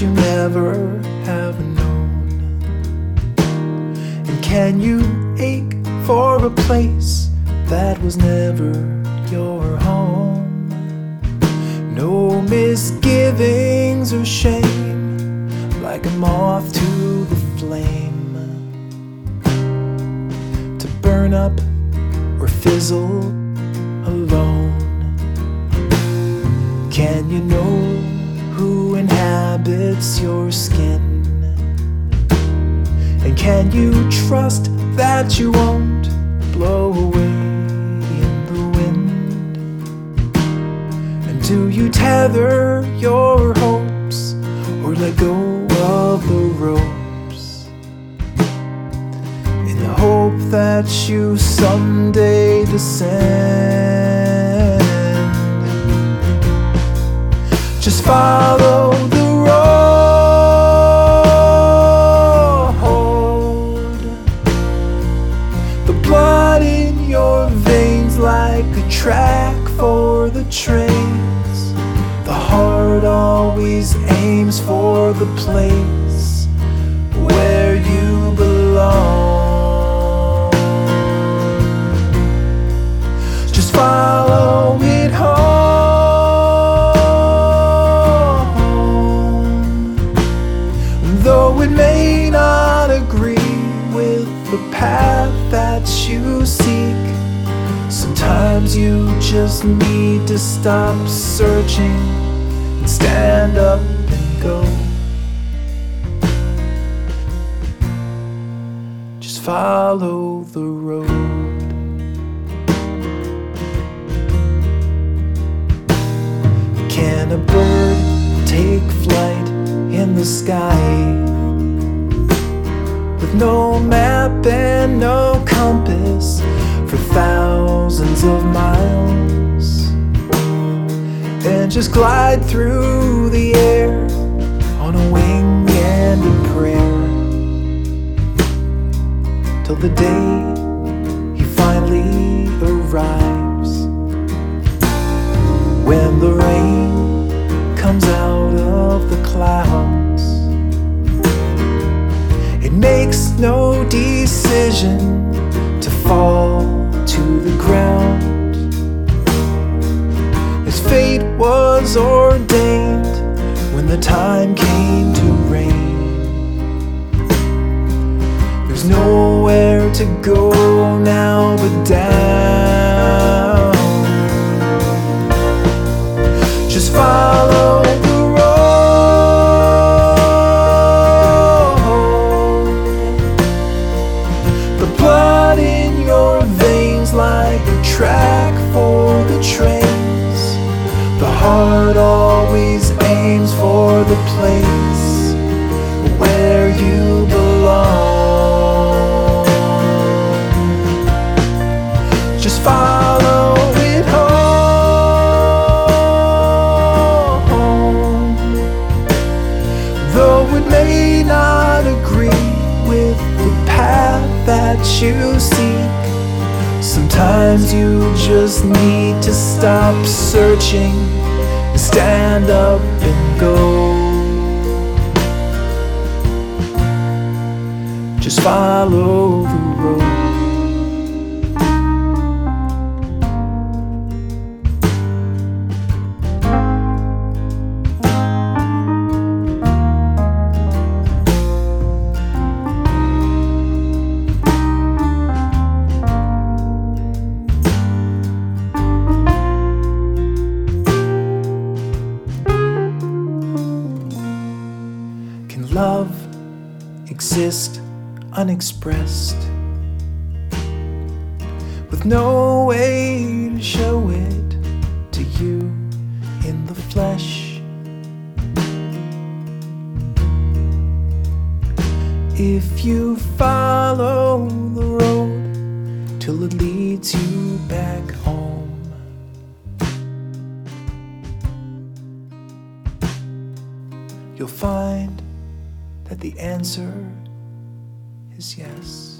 you never have known? And can you ache for a place that was never your home? No misgivings or shame, like a moth to the flame, to burn up or fizzle alone. Can you know who inhabits your skin? And can you trust that you won't blow away in the wind? And do you tether your hopes or let go of the ropes, in the hope that you someday descend? Just follow the road, the blood in your veins like a track for the trains. The heart always aims for the place where you belong. Just follow it home. Though it may not agree with the path that you seek, sometimes you just need to stop searching and stand up and go. Just follow the road. Can a bird take flight in the sky with no map and no compass for thousands of miles, and just glide through the air on a wing and a prayer, till the day he finally arrives, when the rain comes out of the clouds? It makes no decision to fall to the ground. His fate was ordained when the time came to rain. There's nowhere to go now but down. Just follow the road, the blood in your veins like a track for the trains. The heart always aims for the place where you belong. Just follow it home. Though it may not agree with the path that you seek, sometimes you just need to stop searching and stand up and go. Just follow the road. Can love exist unexpressed, with no way to show it to you in the flesh? If you follow the road till it leads you back home, you'll find that the answer is yes.